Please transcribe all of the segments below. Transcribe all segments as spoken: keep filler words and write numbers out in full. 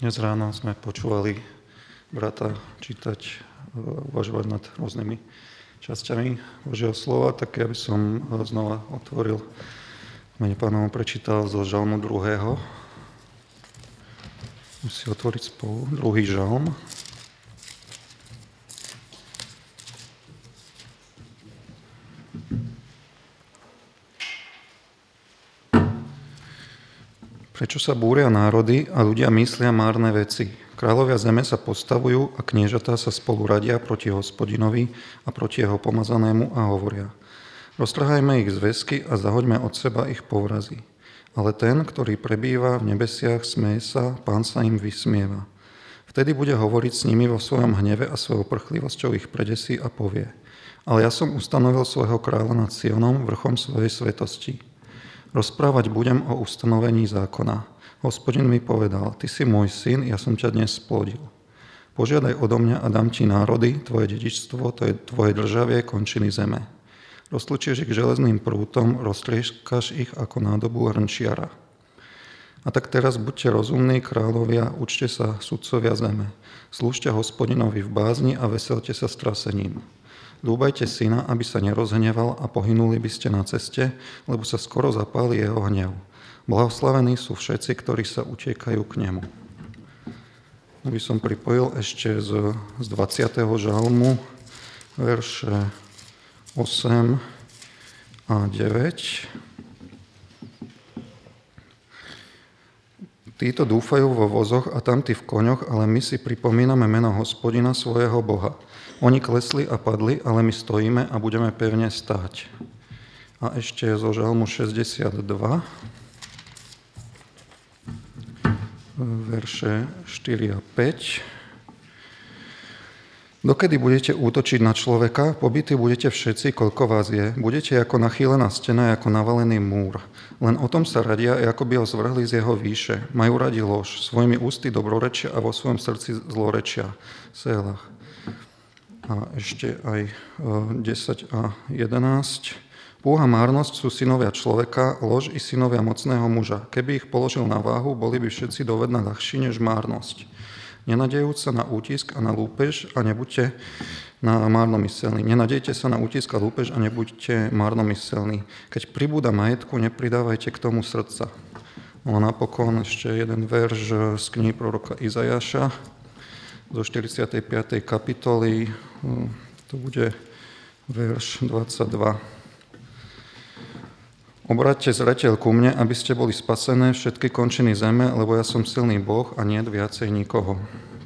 Dnes ráno sme počúvali brata čítať, uvažovať nad rôznymi časťami Božieho slova, tak ja by som znova otvoril, v mene Pánovom prečítal zo žalmu druhého. Musím si otvoriť spolu druhý žalm. Prečo sa búria národy a ľudia myslia márne veci? Kráľovia zeme sa postavujú a kniežatá sa spolu radia proti Hospodinovi a proti jeho pomazanému a hovoria: roztrhajme ich zväzky a zahoďme od seba ich povrazy. Ale ten, ktorý prebýva v nebesiach, smeje sa, Pán sa im vysmieva. Vtedy bude hovoriť s nimi vo svojom hneve a svojou prchlivosťou ich predesí a povie: ale ja som ustanovil svojho kráľa nad Sionom, vrchom svojej svetosti. Rozprávať budem o ustanovení zákona. Hospodin mi povedal: ty si môj syn, ja som ťa dnes splodil. Požiadaj odo mňa a dám ti národy, tvoje dedičstvo, to je tvoje državie, končiny zeme. Roztlučieš ich železným prútom, roztrieskaš ich ako nádobu hrnčiara. A tak teraz buďte rozumní, kráľovia, učte sa, sudcovia zeme. Slúžte Hospodinovi v bázni a veselte sa strasením. Dúbajte syna, aby sa nerozhneval a pohynuli by ste na ceste, lebo sa skoro zapáli jeho hnev. Blahoslavení sú všetci, ktorí sa utiekajú k nemu. By som pripojil ešte z, z dvadsiateho žalmu, verše osem a deväť. Títo dúfajú vo vozoch a tamtí v koňoch, ale my si pripomíname meno Hospodina svojho Boha. Oni klesli a padli, ale my stojíme a budeme pevne stáť. A ešte zo žalmu šesťdesiatdva, verše štyri a päť. Dokedy budete útočiť na človeka, pobití budete všetci, koľko vás je. Budete ako nachýlená stena, ako navalený múr. Len o tom sa radia, ako by ho zvrhli z jeho výše. Majú radi lož, svojimi ústy dobrorečia a vo svojom srdci zlorečia. Selah. A ešte aj desať a jedenásť. Púha márnosť sú synovia človeka, lož i synovia mocného muža. Keby ich položil na váhu, boli by všetci dovedna ľahší než márnosť. Nenadejúc sa na útisk a na lúpež a nebuďte na márnomyselní. Nenadejte sa na útisk a lúpež a nebuďte márnomyselní. Keď pribúda majetku, nepridávajte k tomu srdca. No a napokon ešte jeden verš z knihy proroka Izajaša zo štyridsiatej piatej kapitoly, to bude verš dvadsaťdva. Obráťte zreteľ ku mne, aby ste boli spasené všetky končiny zeme, lebo ja som silný Boh a niet viacej nikoho.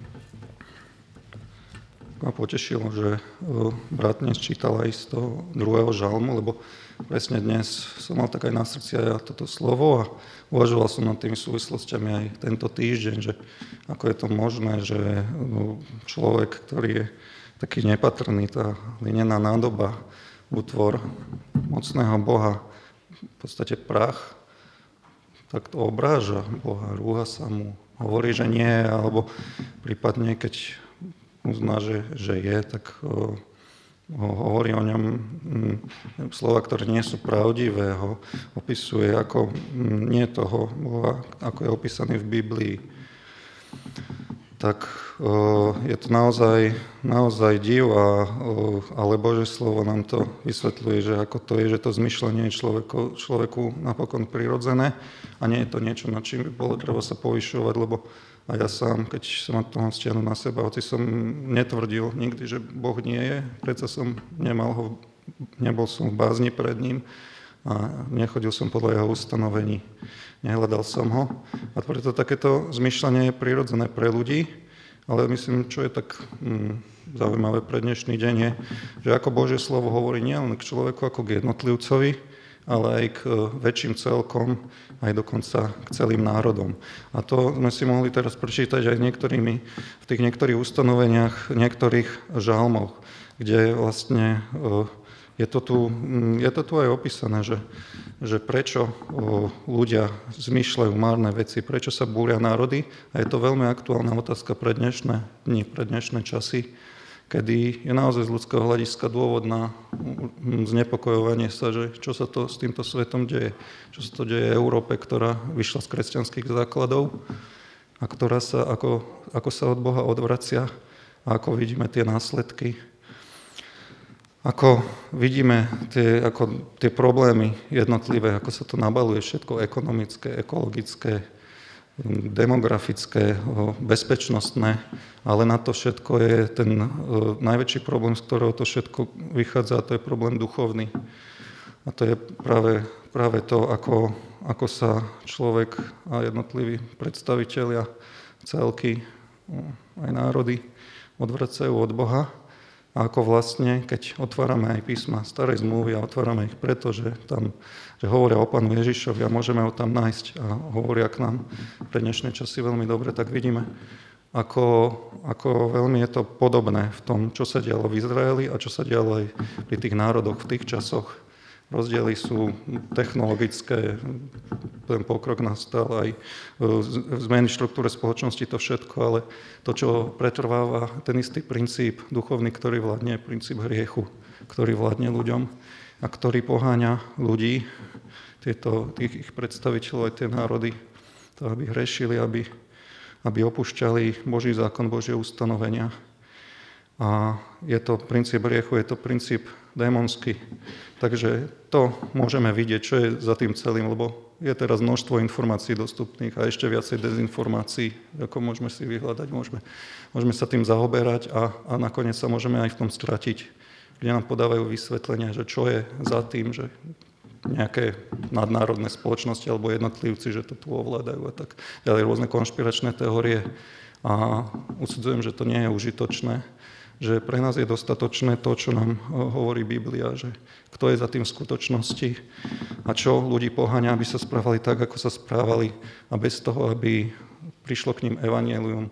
Ma potešilo, že brat dnes čítal aj z toho druhého žalmu, lebo presne dnes som mal tak aj na srdci aj toto slovo a uvažoval som nad tými súvislostiami aj tento týždeň, že ako je to možné, že človek, ktorý je taký nepatrný, tá linená nádoba, útvor mocného Boha, v podstate prach, tak to obráža Boha, rúha sa mu, hovorí, že nie, alebo prípadne, keď uzná, že, že je, tak ho, ho hovorí o ňom m, slova, ktoré nie sú pravdivé, ho opisuje ako m, nie toho Boha, ako je opísaný v Biblii. Tak o, je to naozaj, naozaj div, a, o, ale Božie slovo nám to vysvetľuje, že ako to je, že to zmyšľanie je človeku, človeku napokon prirodzené a nie je to niečo, nad čím by bolo treba sa povyšovať, lebo a ja sám, keď som ma toho stiahnu na seba, hoci som netvrdil nikdy, že Boh nie je, predsa som nemal ho, nebol som v bázni pred ním a nechodil som podľa jeho ustanovení, nehľadal som ho. A preto takéto zmyšľanie je prirodzené pre ľudí, ale myslím, čo je tak hm, zaujímavé pre dnešný deň je, že ako Božie slovo hovorí nielen k človeku ako k jednotlivcovi, ale aj k väčším celkom, aj dokonca k celým národom. A to sme si mohli teraz prečítať aj niektorými, v tých niektorých ustanoveniach, niektorých žalmoch, kde vlastne je to tu, je to tu aj opísané, že, že prečo ľudia zmýšľajú márne veci, prečo sa búria národy. A je to veľmi aktuálna otázka pre dnešné dni, pre dnešné časy, kedy je naozaj z ľudského hľadiska dôvod na znepokojovanie sa, že čo sa to s týmto svetom deje, čo sa to deje Európe, ktorá vyšla z kresťanských základov a a ktorá sa, ako, ako sa od Boha odvracia a ako vidíme tie následky. Ako vidíme tie, ako tie problémy jednotlivé, ako sa to nabaluje všetko ekonomické, ekologické, demografické, bezpečnostné, ale na to všetko je ten najväčší problém, z ktorého to všetko vychádza, a to je problém duchovný. A to je práve, práve to, ako, ako sa človek a jednotliví predstavitelia, celky, aj národy odvracajú od Boha. A ako vlastne, keď otvárame aj písma Starej zmluvy a otvárame ich preto, že tam že hovoria o Pánu Ježišovi a môžeme ho tam nájsť a hovoria k nám pre dnešné časy veľmi dobre, tak vidíme, ako, ako veľmi je to podobné v tom, čo sa dialo v Izraeli a čo sa dialo aj pri tých národoch v tých časoch. Rozdiely sú technologické, ten pokrok nastal, aj zmeny v štruktúre spoločnosti, to všetko, ale to, čo pretrváva, ten istý princíp duchovný, ktorý vládne, je princíp hriechu, ktorý vládne ľuďom a ktorý poháňa ľudí, tieto, tých ich predstaviteľov, aj tie národy, to, aby hrešili, aby, aby opúšťali Boží zákon, Božie ustanovenia. A je to princíp hriechu, je to princíp démonský. Takže to môžeme vidieť, čo je za tým celým, lebo je teraz množstvo informácií dostupných a ešte viacej dezinformácií, ako môžeme si vyhľadať, môžeme, môžeme sa tým zaoberať a, a nakoniec sa môžeme aj v tom stratiť, kde nám podávajú vysvetlenia, že čo je za tým, že nejaké nadnárodné spoločnosti alebo jednotlivci, že to tu ovládajú a tak ďalej, rôzne konšpiračné teórie. A usudzujem, že to nie je užitočné, že pre nás je dostatočné to, čo nám hovorí Biblia, že kto je za tým v skutočnosti a čo ľudí poháňa, aby sa správali tak, ako sa správali a bez toho, aby prišlo k ním evanjelium,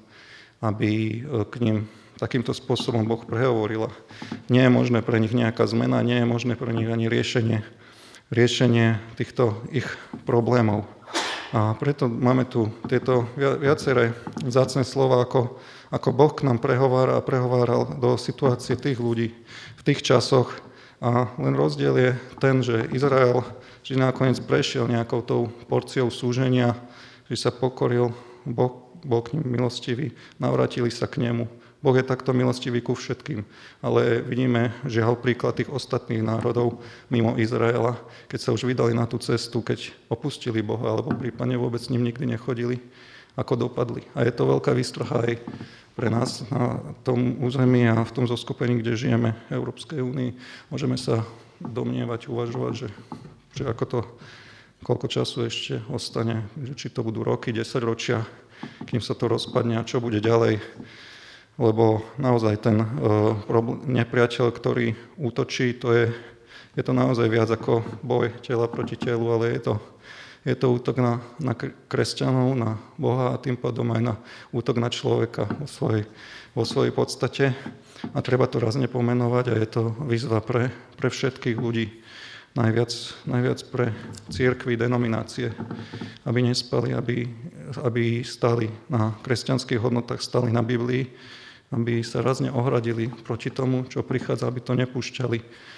aby k ním takýmto spôsobom Boh prehovoril. Nie je možné pre nich nejaká zmena, nie je možné pre nich ani riešenie, riešenie týchto ich problémov. A preto máme tu tieto viaceré vzácne slova, ako, ako Boh k nám prehovára a prehováral do situácie tých ľudí v tých časoch. A len rozdiel je ten, že Izrael že nakoniec prešiel nejakou tou porciou súženia, že sa pokoril, Boh, Boh k ním milostivý, navrátili sa k nemu. Boh je takto milostivý ku všetkým, ale vidíme žiaľ príklad tých ostatných národov mimo Izraela, keď sa už vydali na tú cestu, keď opustili Boha, alebo prípadne vôbec s ním nikdy nechodili, ako dopadli. A je to veľká výstraha aj pre nás na tom území a v tom zoskupení, kde žijeme v Európskej únii. Môžeme sa domnievať, uvažovať, že, že ako to, koľko času ešte ostane, že či to budú roky, desaťročia, kým sa to rozpadne a čo bude ďalej. Lebo naozaj ten uh, problém, nepriateľ, ktorý útočí, to je, je to naozaj viac ako boj tela proti telu, ale je to, je to útok na, na kresťanov, na Boha a tým pádom aj na útok na človeka vo svojej, vo svojej podstate. A treba to razne pomenovať a je to výzva pre, pre všetkých ľudí, najviac, najviac pre cirkvi, denominácie, aby nespali, aby, aby stáli na kresťanských hodnotách, stáli na Biblii, aby sa razne ohradili proti tomu, čo prichádza, aby to nepúšťali.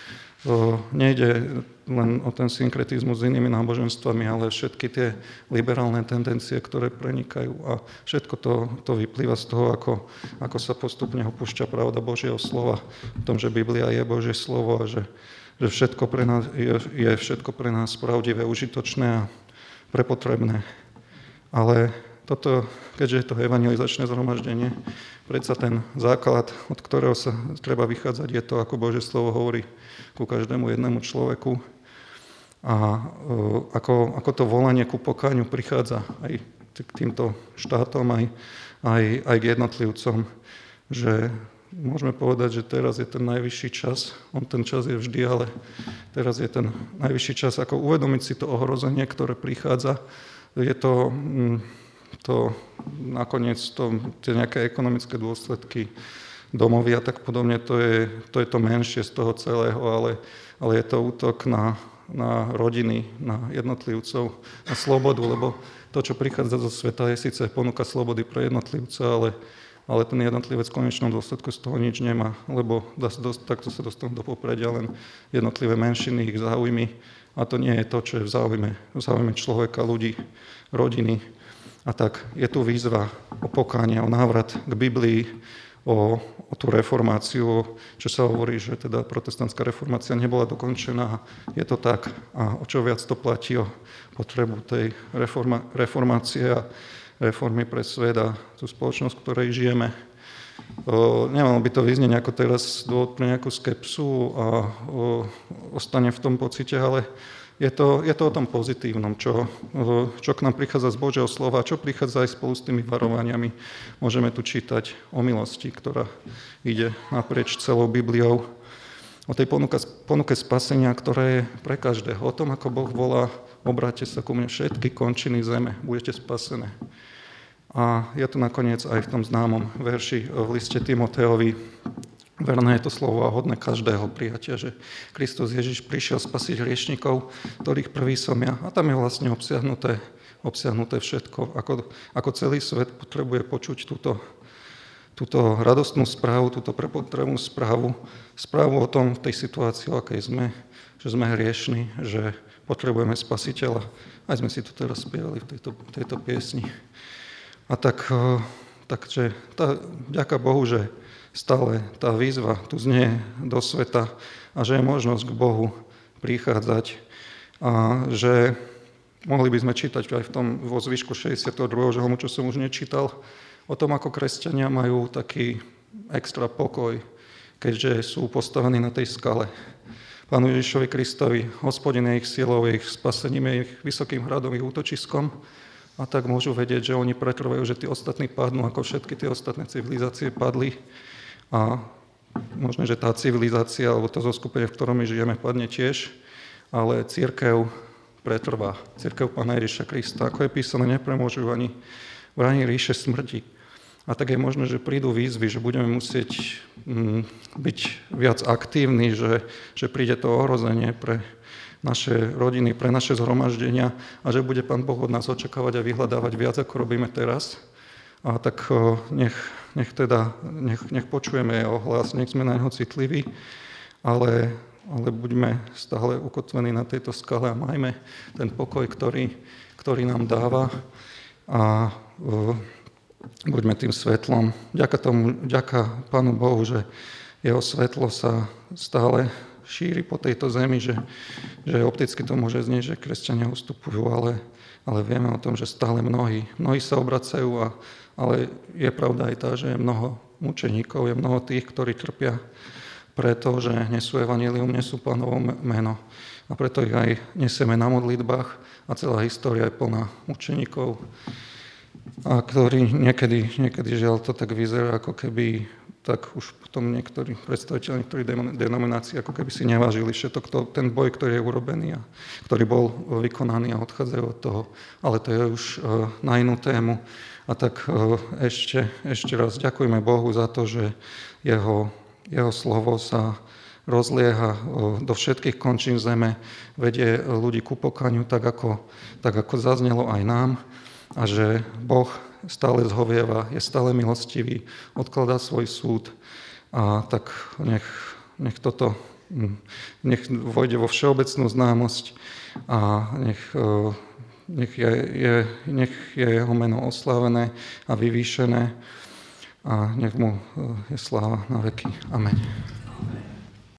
O, nejde len o ten synkretizmus s inými náboženstvami, ale všetky tie liberálne tendencie, ktoré prenikajú a všetko to, to vyplýva z toho, ako, ako sa postupne opúšťa pravda Božieho slova, o tom, že Biblia je Božie slovo a že, že všetko pre nás, je, je všetko pre nás pravdivé, užitočné a prepotrebné. Ale toto, keďže je to evangelizačné zhromaždenie, predsa ten základ, od ktorého sa treba vychádzať, je to, ako Božie slovo hovorí ku každému jednému človeku a ako, ako to volanie ku pokáňu prichádza aj k týmto štátom, aj, aj, aj k jednotlivcom, že môžeme povedať, že teraz je ten najvyšší čas, on ten čas je vždy, ale teraz je ten najvyšší čas, ako uvedomiť si to ohrozenie, ktoré prichádza. Je to... to nakoniec to, tie nejaké ekonomické dôsledky domovy a tak podobne, to je, to je to menšie z toho celého, ale, ale je to útok na, na rodiny, na jednotlivcov, na slobodu, lebo to, čo prichádza zo sveta, je síce ponuka slobody pre jednotlivca, ale, ale ten jednotlivec v konečnom dôsledku z toho nič nemá, lebo dá sa dost, takto sa dostanú do popredia len jednotlivé menšiny, ich záujmy a to nie je to, čo je v záujme, v záujme človeka, ľudí, rodiny. A tak je tu výzva o pokánie, o návrat k Biblii, o, o tú reformáciu, čo sa hovorí, že teda protestantská reformácia nebola dokončená. Je to tak. A o čo viac to platí o potrebu tej reforma, reformácie a reformy pre svet a tú spoločnosť, v ktorej žijeme. O, nemalo by to vyznieť ako teraz dôvod pre nejakú skepsu a o, ostane v tom pocite, ale je to, je to o tom pozitívnom, čo, o, čo k nám prichádza z Božieho slova, čo prichádza aj spolu s tými varovaniami. Môžeme tu čítať o milosti, ktorá ide naprieč celou Bibliou, o tej ponuke, ponuke spasenia, ktoré je pre každého, o tom, ako Boh volá: obráťte sa ku mne všetky končiny zeme, budete spasené. A je to nakoniec aj v tom známom verši v liste Timotejovi. Verné je to slovo a hodné každého prijatia, že Kristus Ježiš prišiel spasiť hriešnikov, ktorých prvý som ja. A tam je vlastne obsiahnuté, obsiahnuté všetko. Ako, ako celý svet potrebuje počuť túto, túto radostnú správu, túto prepotrebnú správu, správu o tom, v tej situácii, o akej sme, že sme hriešni, že potrebujeme spasiteľa. Aj sme si to teraz spievali v tejto, tejto piesni. A tak, takže tá, ďaká Bohu, že stále tá výzva tu znie do sveta a že je možnosť k Bohu prichádzať a že mohli by sme čítať aj v tom vo zvyšku šesťdesiateho druhého žalmu, čo som už nečítal, o tom, ako kresťania majú taký extra pokoj, keďže sú postavení na tej skale. Pánu Ježišovi Kristovi, Hospodin je ich silou, je ich spasením, je ich vysokým hradom, ich útočiskom. A tak môžu vedieť, že oni pretrvajú, že tí ostatní padnú, ako všetky tie ostatné civilizácie padli. A možno, že tá civilizácia, alebo to zoskupenie, v ktorom my žijeme, padne tiež, ale cirkev pretrvá. Cirkev Pána Ježiša Krista, ako je písané, nepremôžu ani v ráni ríše smrti. A tak je možné, že prídu výzvy, že budeme musieť mm, byť viac aktívni, že, že príde to ohrozenie pre naše rodiny, pre naše zhromaždenia a že bude Pán Boh od nás očakávať a vyhľadávať viac, ako robíme teraz. A tak nech, nech teda, nech, nech počujeme jeho hlas, nech sme na neho citliví, ale, ale buďme stále ukotvení na tejto skale a majme ten pokoj, ktorý, ktorý nám dáva a uh, buďme tým svetlom. Ďaká tomu, ďaká Pánu Bohu, že jeho svetlo sa stále šíri po tejto zemi, že, že opticky to môže znieť, že kresťania ustupujú, ale, ale vieme o tom, že stále mnohí, mnohí sa obracajú, a, ale je pravda aj tá, že je mnoho mučeníkov, je mnoho tých, ktorí trpia preto, že nesú evanjelium, nesú Pánovo meno. A preto ich aj nesieme na modlitbách a celá história je plná mučeníkov, a ktorí niekedy, niekedy žiaľ to tak vyzerá, ako keby tak už potom niektorí predstaviteľi niektorých denominácií ako keby si nevážili všetko to, ten boj, ktorý je urobený a ktorý bol vykonaný a odchádzajú od toho. Ale to je už uh, na inú tému. A tak uh, ešte, ešte raz ďakujeme Bohu za to, že jeho, jeho slovo sa rozlieha uh, do všetkých končín zeme, vedie ľudí ku pokaniu, tak ako, tak ako zaznelo aj nám, a že Boh stále zhovieva, je stále milostivý, odkladá svoj súd a tak nech, nech toto nech vojde vo všeobecnú známosť a nech, nech, je, je, nech je jeho meno oslávené a vyvýšené a nech mu je sláva na veky. Amen.